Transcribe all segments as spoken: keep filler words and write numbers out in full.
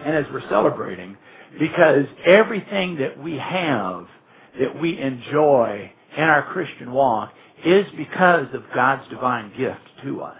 and as we're celebrating, because everything that we have, that we enjoy in our Christian walk, is because of God's divine gift to us.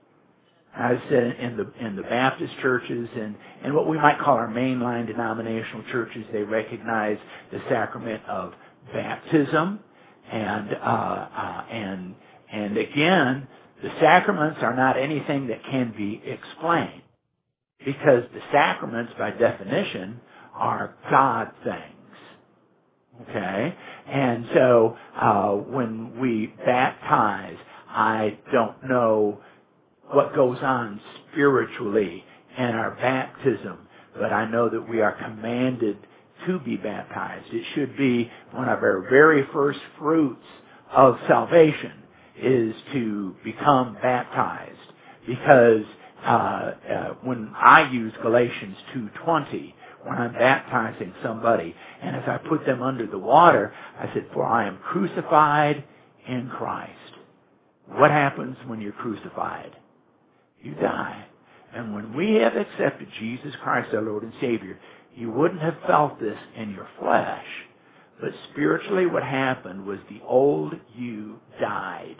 I said in the in the Baptist churches and, and what we might call our mainline denominational churches, they recognize the sacrament of baptism, and uh, uh, and and again, the sacraments are not anything that can be explained, because the sacraments, by definition, are God things. Okay, and so uh, when we baptize, I don't know what goes on spiritually in our baptism, but I know that we are commanded to be baptized. It should be one of our very first fruits of salvation is to become baptized, because uh, uh, when I use Galatians two twenty, when I'm baptizing somebody, and as I put them under the water, I said, "For I am crucified in Christ." What happens when you're crucified? You die. And when we have accepted Jesus Christ, our Lord and Savior, you wouldn't have felt this in your flesh, but spiritually what happened was the old you died.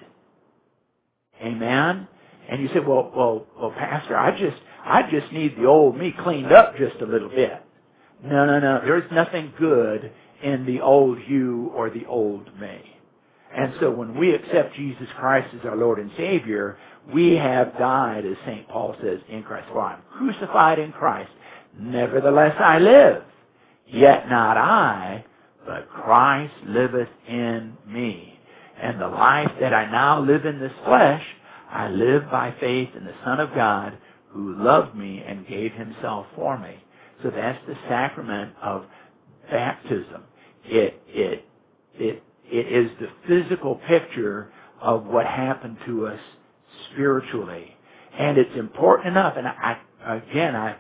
Amen? And you say, well, well, well, Pastor, I just, I just need the old me cleaned up just a little bit. No, no, no. There's nothing good in the old you or the old me. And so when we accept Jesus Christ as our Lord and Savior, we have died, as Saint Paul says, in Christ. For I am crucified in Christ. Nevertheless I live. Yet not I, but Christ liveth in me. And the life that I now live in this flesh, I live by faith in the Son of God, who loved me and gave himself for me. So that's the sacrament of baptism. It, it, it, it is the physical picture of what happened to us spiritually. And it's important enough, and I, again, I,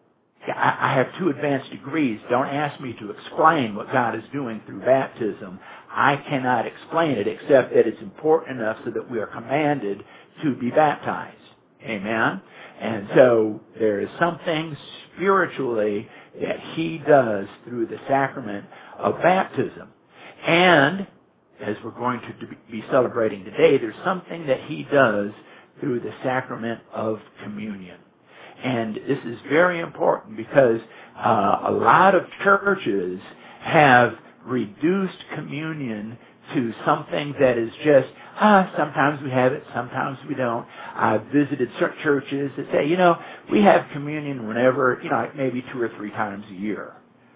I have two advanced degrees. Don't ask me to explain what God is doing through baptism. I cannot explain it, except that it's important enough so that we are commanded to be baptized. Amen? And so there is something spiritually that he does through the sacrament of baptism. And as we're going to be celebrating today, there's something that he does through the sacrament of communion. And this is very important, because uh, a lot of churches have reduced communion to something that is just, ah, sometimes we have it, sometimes we don't. I've visited certain churches that say, you know, we have communion whenever, you know, maybe two or three times a year.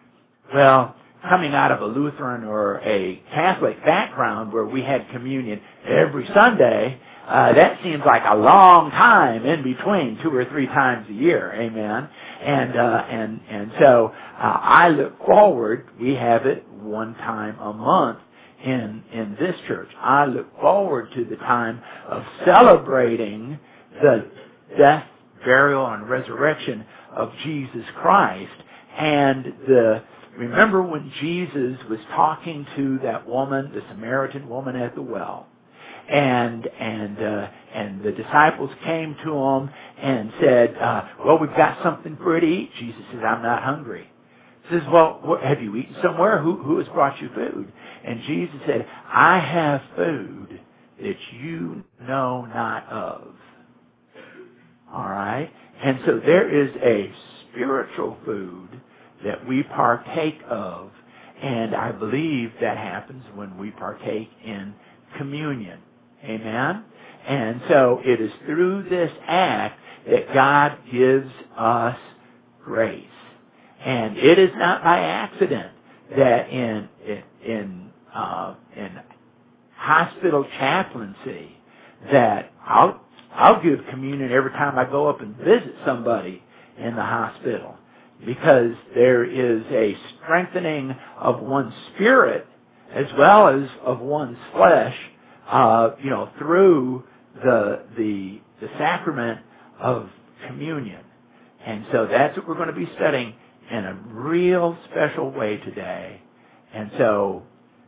Well, coming out of a Lutheran or a Catholic background where we had communion every Sunday, uh, that seems like a long time in between two or three times a year. Amen. And uh, and and so uh, I look forward. We have it one time a month in in this church. I look forward to the time of celebrating the death, burial, and resurrection of Jesus Christ. And the remember when Jesus was talking to that woman, the Samaritan woman at the well, and and uh, and the disciples came to him and said, uh, "Well, we've got something for you to eat." Jesus says, "I'm not hungry." He says, "Well, what, have you eaten somewhere? Who who has brought you food?" And Jesus said, "I have food that you know not of." All right, and so there is a spiritual food that we partake of, and I believe that happens when we partake in communion. Amen? And so it is through this act that God gives us grace. And it is not by accident that in in in, uh, in hospital chaplaincy that I'll I'll give communion every time I go up and visit somebody in the hospital, because there is a strengthening of one's spirit as well as of one's flesh, uh, you know, through the the the sacrament of communion. And so that's what we're going to be studying in a real special way today. And so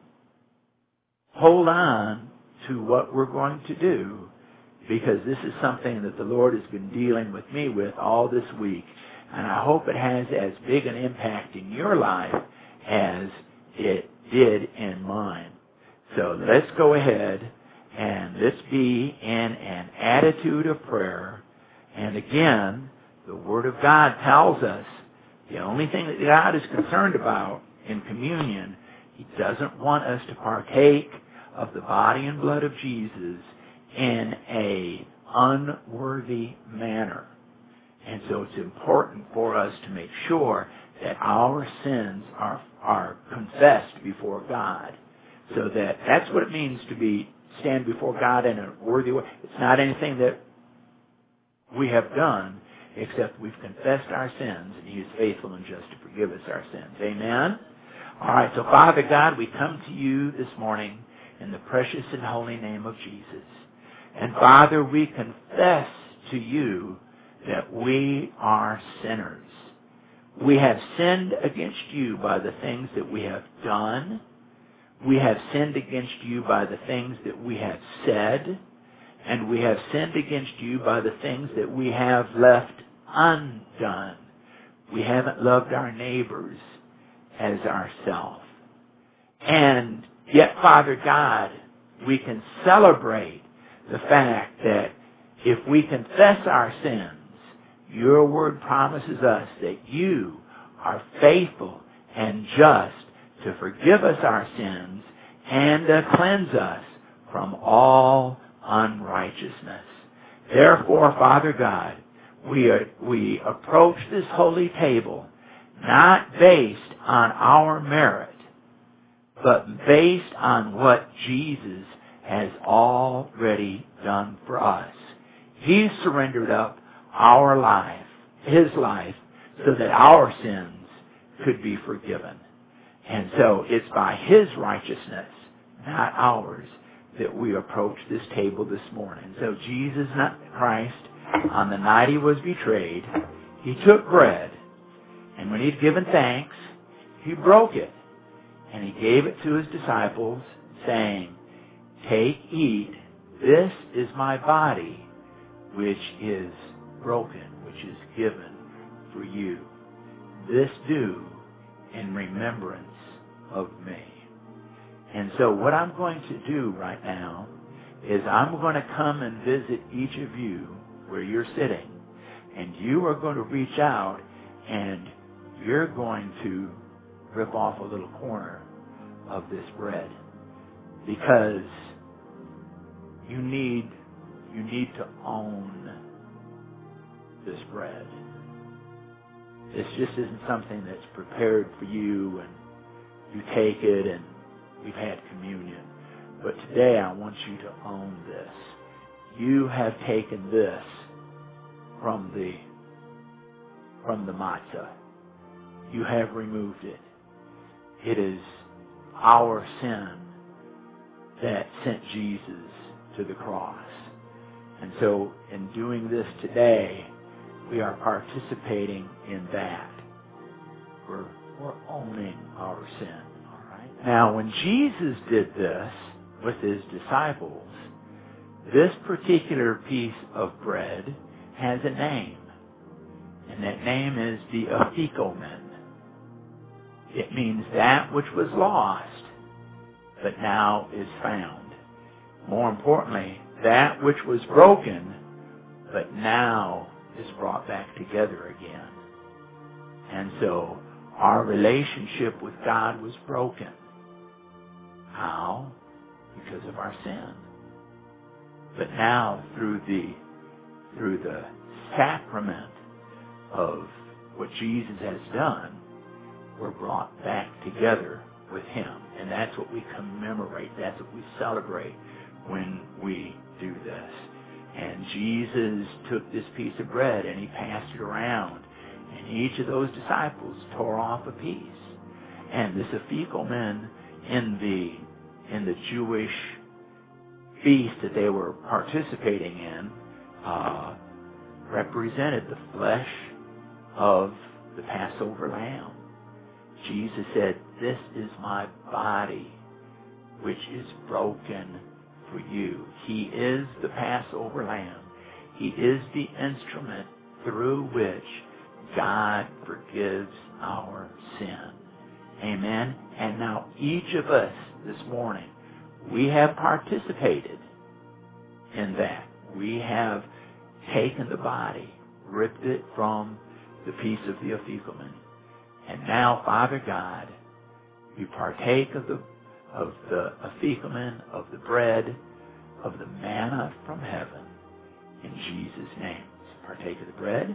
hold on to what we're going to do, because this is something that the Lord has been dealing with me with all this week. And I hope it has as big an impact in your life as it did in mine. So let's go ahead and let's be in an attitude of prayer. And again, the Word of God tells us the only thing that God is concerned about in communion, He doesn't want us to partake of the body and blood of Jesus in a unworthy manner. And so it's important for us to make sure that our sins are are confessed before God. So that that's what it means to be stand before God in a worthy way. It's not anything that we have done, except we've confessed our sins, and He is faithful and just to forgive us our sins. Amen? All right, so Father God, we come to You this morning in the precious and holy name of Jesus. And Father, we confess to You that we are sinners. We have sinned against You by the things that we have done. We have sinned against You by the things that we have said. And we have sinned against You by the things that we have left undone. We haven't loved our neighbors as ourselves. And yet, Father God, we can celebrate the fact that if we confess our sins, Your Word promises us that You are faithful and just to forgive us our sins and to cleanse us from all unrighteousness. Therefore, Father God, we are, we approach this holy table not based on our merit, but based on what Jesus has already done for us. He surrendered up our life, His life, so that our sins could be forgiven. And so it's by His righteousness, not ours, that we approach this table this morning. So Jesus Christ, on the night He was betrayed, He took bread, and when He'd given thanks, He broke it, and He gave it to His disciples, saying, "Take, eat, this is my body, which is broken, which is given for you. This do in remembrance of me." And so what I'm going to do right now is I'm going to come and visit each of you where you're sitting. And you are going to reach out and you're going to rip off a little corner of this bread. Because you need, you need to own this bread. This just isn't something that's prepared for you and you take it and we've had communion. But today I want you to own this. You have taken this from the from the matzah. You have removed it. It is our sin that sent Jesus to the cross. And so in doing this today, we are participating in that. We're, we're owning our sin. All right? Now, when Jesus did this with His disciples, this particular piece of bread has a name. And that name is the afikomen. It means that which was lost, but now is found. More importantly, that which was broken, but now is brought back together again. And so our relationship with God was broken. How? Because of our sin. But now through the through the sacrament of what Jesus has done, we're brought back together with Him. And that's what we commemorate. That's what we celebrate when we do this. And Jesus took this piece of bread and He passed it around. And each of those disciples tore off a piece. And this afikomen in the in the Jewish feast that they were participating in uh, represented the flesh of the Passover lamb. Jesus said, "This is my body, which is broken for you." He is the Passover lamb. He is the instrument through which God forgives our sin. Amen. And now each of us this morning, we have participated in that. We have taken the body, ripped it from the piece of the afikomen. And now, Father God, we partake of the of the afikomen, of the bread, of the manna from heaven, in Jesus' name. So partake of the bread.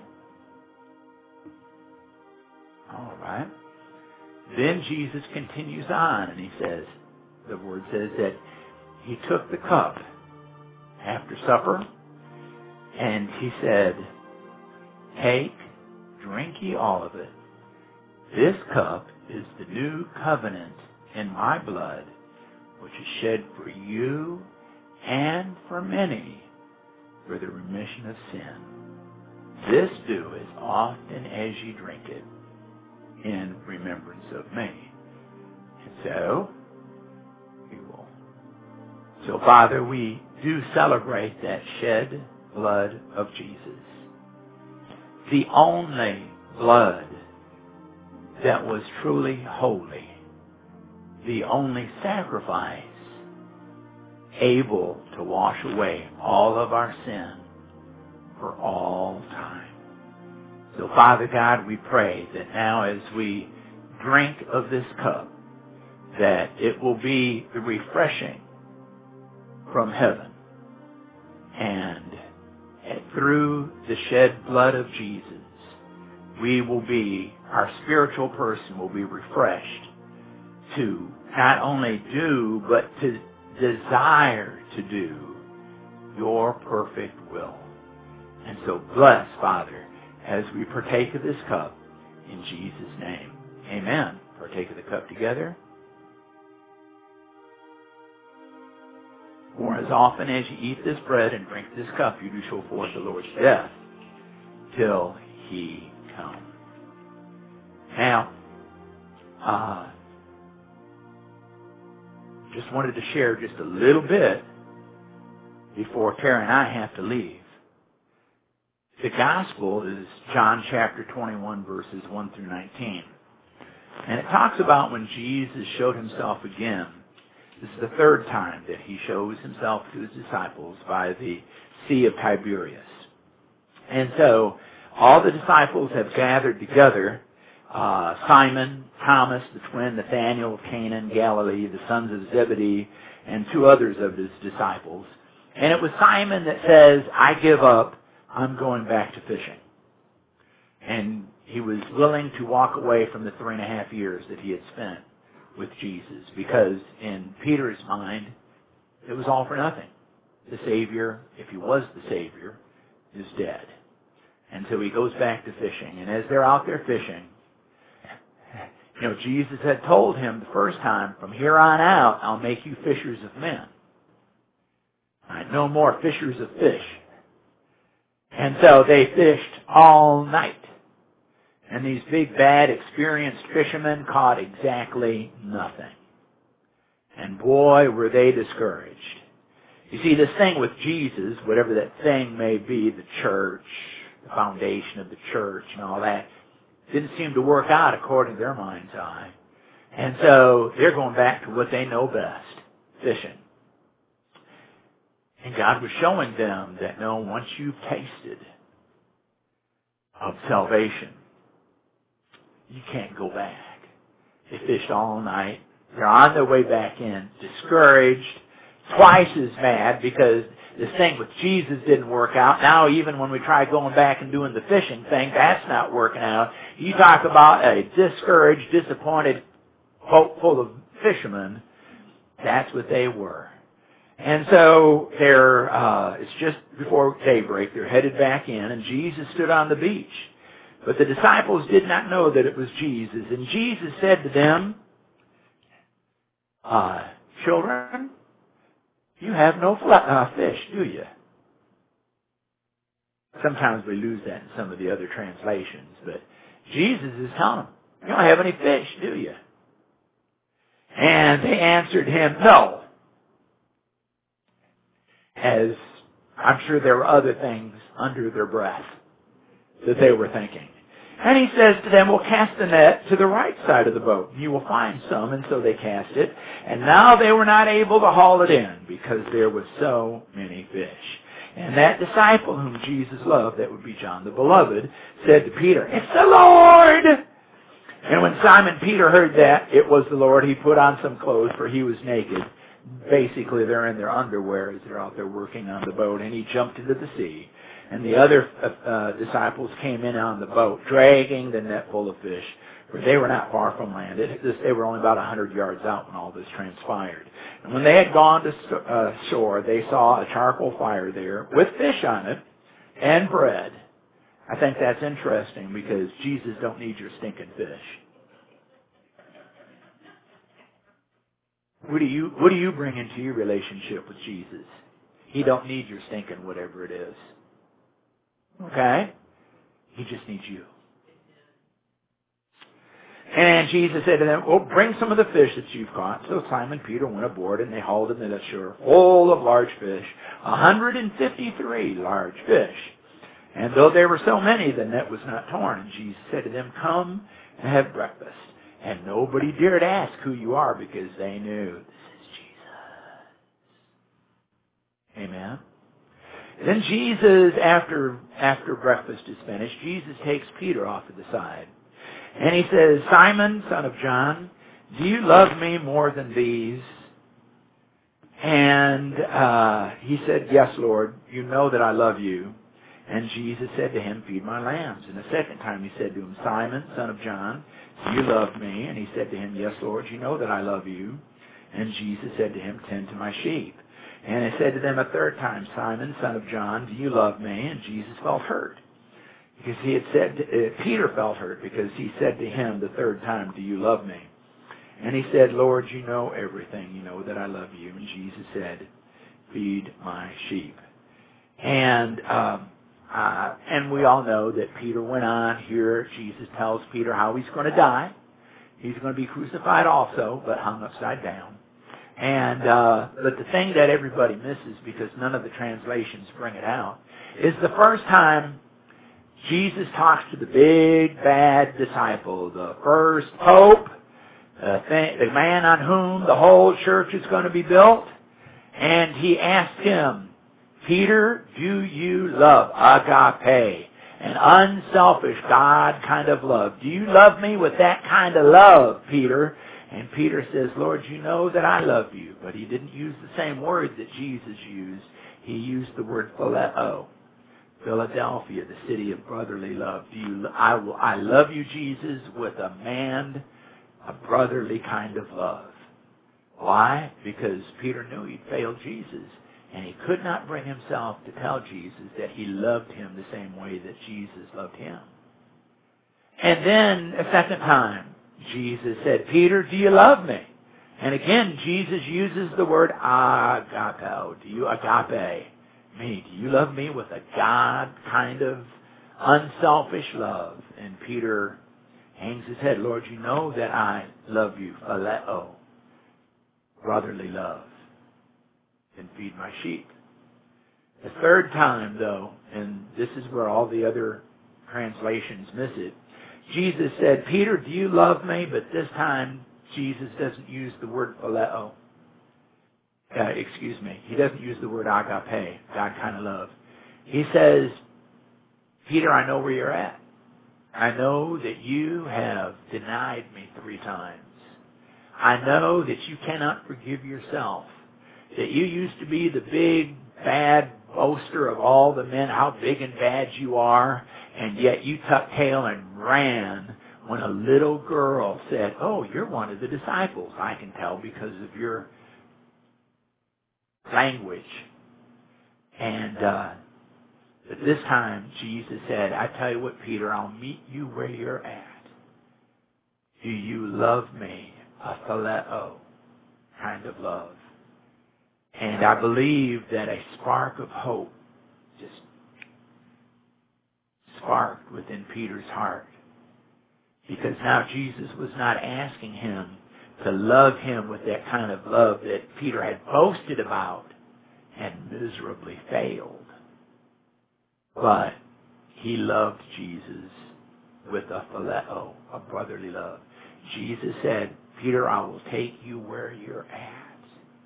All right. Then Jesus continues on, and he says, the word says that he took the cup after supper, and he said, take, drink ye all of it. This cup is the new covenant in my blood, which is shed for you and for many for the remission of sin. This do as often as ye drink it in remembrance of me. And so, we will. So, Father, we do celebrate that shed blood of Jesus. The only blood that was truly holy. The only sacrifice able to wash away all of our sin for all time. So, Father God, we pray that now as we drink of this cup, that it will be the refreshing from heaven. And through the shed blood of Jesus, we will be, our spiritual person will be refreshed to not only do, but to desire to do your perfect will. And so bless, Father, as we partake of this cup in Jesus' name. Amen. Partake of the cup together. For as often as you eat this bread and drink this cup, you do show forth the Lord's death till he come. Now, uh, just wanted to share just a little bit before Karen and I have to leave. The gospel is John chapter twenty-one, verses one through nineteen. And it talks about when Jesus showed himself again. This is the third time that he shows himself to his disciples by the Sea of Tiberias. And so all the disciples have gathered together. Uh, Simon, Thomas, the twin, Nathanael of Cana in Galilee, the sons of Zebedee, and two others of his disciples. And it was Simon that says, I give up, I'm going back to fishing. And he was willing to walk away from the three and a half years that he had spent with Jesus, because in Peter's mind, it was all for nothing. The Savior, if he was the Savior, is dead. And so he goes back to fishing. And as they're out there fishing, you know, Jesus had told him the first time, from here on out, I'll make you fishers of men. All right, no more fishers of fish. And so they fished all night. And these big, bad, experienced fishermen caught exactly nothing. And boy, were they discouraged. You see, this thing with Jesus, whatever that thing may be, the church, the foundation of the church and all that, didn't seem to work out according to their mind's eye. And so they're going back to what they know best, fishing. And God was showing them that, no, once you've tasted of salvation, you can't go back. They fished all night. They're on their way back in, discouraged, twice as mad because this thing with Jesus didn't work out. Now even when we try going back and doing the fishing thing, that's not working out. You talk about a discouraged, disappointed, hopeful of fishermen. That's what they were. And so they're, uh, it's just before daybreak. They're headed back in, and Jesus stood on the beach. But the disciples did not know that it was Jesus. And Jesus said to them, uh, children, you have no fl- uh, fish, do you? Sometimes we lose that in some of the other translations. But Jesus is telling them, you don't have any fish, do you? And they answered him, no. As I'm sure there were other things under their breath that they were thinking. And he says to them, well, cast the net to the right side of the boat. You will find some. And so they cast it. And now they were not able to haul it in because there was so many fish. And that disciple whom Jesus loved, that would be John the Beloved, said to Peter, it's the Lord! And when Simon Peter heard that it was the Lord, he put on some clothes, for he was naked. Basically, they're in their underwear as they're out there working on the boat. And he jumped into the sea. And the other uh, disciples came in on the boat, dragging the net full of fish, for they were not far from land. It, this, they were only about a hundred yards out when all this transpired. And when they had gone to uh, shore, they saw a charcoal fire there with fish on it and bread. I think that's interesting because Jesus don't need your stinking fish. What do you, what do you bring into your relationship with Jesus? He don't need your stinking whatever it is. Okay? He just needs you. And Jesus said to them, well, bring some of the fish that you've caught. So Simon Peter went aboard and they hauled in the shore full of large fish, one hundred fifty-three large fish. And though there were so many, the net was not torn. And Jesus said to them, come and have breakfast. And nobody dared ask who you are because they knew this is Jesus. Amen. Then Jesus, after after breakfast is finished, Jesus takes Peter off to the side. And he says, Simon, son of John, do you love me more than these? And uh, he said, yes, Lord, you know that I love you. And Jesus said to him, feed my lambs. And the second time he said to him, Simon, son of John, do you love me? And he said to him, yes, Lord, you know that I love you. And Jesus said to him, tend to my sheep. And he said to them a third time, Simon, son of John, do you love me? And Jesus felt hurt. Because he had said, to, uh, Peter felt hurt because he said to him the third time, do you love me? And he said, Lord, you know everything. You know that I love you. And Jesus said, feed my sheep. And um, uh, and we all know that Peter went on here. Jesus tells Peter how he's going to die. He's going to be crucified also, but hung upside down. And uh, but the thing that everybody misses, because none of the translations bring it out, is the first time Jesus talks to the big bad disciple, the first pope, the, thing, the man on whom the whole church is going to be built, and he asked him, Peter, do you love agape, an unselfish God kind of love? Do you love me with that kind of love, Peter? And Peter says, Lord, you know that I love you. But he didn't use the same word that Jesus used. He used the word phileo. Philadelphia, the city of brotherly love. Do you? I will. I love you, Jesus, with a man, a brotherly kind of love. Why? Because Peter knew he'd failed Jesus, and he could not bring himself to tell Jesus that he loved him the same way that Jesus loved him. And then a second time, Jesus said, Peter, do you love me? And again, Jesus uses the word agapeo. Do you agape me? Do you love me with a God kind of unselfish love? And Peter hangs his head. Lord, you know that I love you. Phileo. Brotherly love. And feed my sheep. The third time, though, and this is where all the other translations miss it, Jesus said, Peter, do you love me? But this time, Jesus doesn't use the word phileo. Uh, excuse me. He doesn't use the word agape, God kind of love. He says, Peter, I know where you're at. I know that you have denied me three times. I know that you cannot forgive yourself. That you used to be the big, bad boaster of all the men, how big and bad you are, and yet you tucked tail and ran when a little girl said, oh, you're one of the disciples. I can tell because of your language. And uh, but this time, Jesus said, I tell you what, Peter, I'll meet you where you're at. Do you love me? A phileo kind of love. And I believe that a spark of hope just sparked within Peter's heart. Because now Jesus was not asking him to love him with that kind of love that Peter had boasted about and miserably failed. But he loved Jesus with a phileo, a brotherly love. Jesus said, Peter, I will take you where you're at.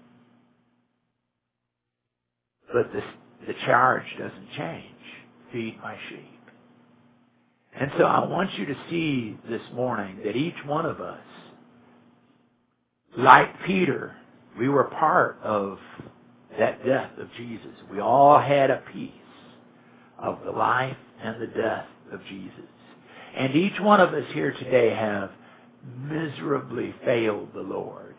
But the, the charge doesn't change. Feed my sheep. And so I want you to see this morning that each one of us, like Peter, we were part of that death of Jesus. We all had a piece of the life and the death of Jesus. And each one of us here today have miserably failed the Lord.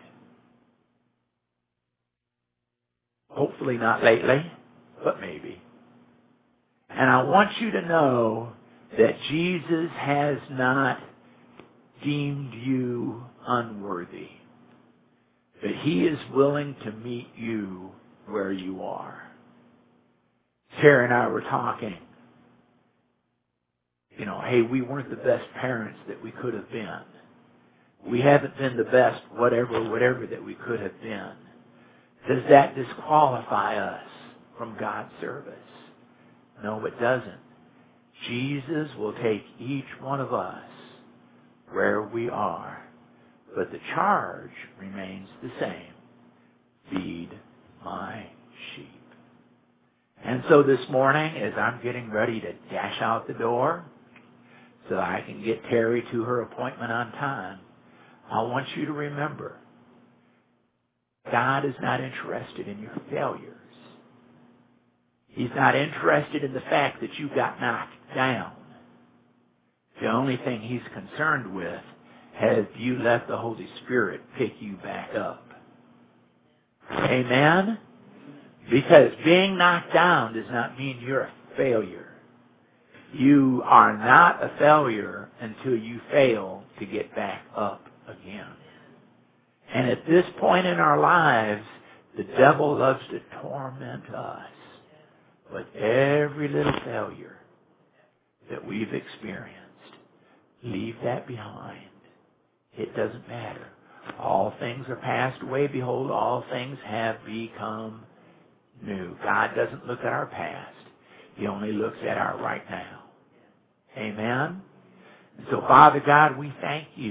Hopefully not lately, but maybe. And I want you to know that Jesus has not deemed you unworthy. But He is willing to meet you where you are. Sarah and I were talking. You know, hey, we weren't the best parents that we could have been. We haven't been the best whatever, whatever that we could have been. Does that disqualify us from God's service? No, it doesn't. Jesus will take each one of us where we are. But the charge remains the same. Feed my sheep. And so this morning, as I'm getting ready to dash out the door so I can get Terry to her appointment on time, I want you to remember, God is not interested in your failures. He's not interested in the fact that you got knocked down. The only thing He's concerned with, have you let the Holy Spirit pick you back up? Amen? Because being knocked down does not mean you're a failure. You are not a failure until you fail to get back up again. And at this point in our lives, the devil loves to torment us with every little failure that we've experienced. Leave that behind. It doesn't matter. All things are passed away. Behold, all things have become new. God doesn't look at our past. He only looks at our right now. Amen? So, Father God, we thank you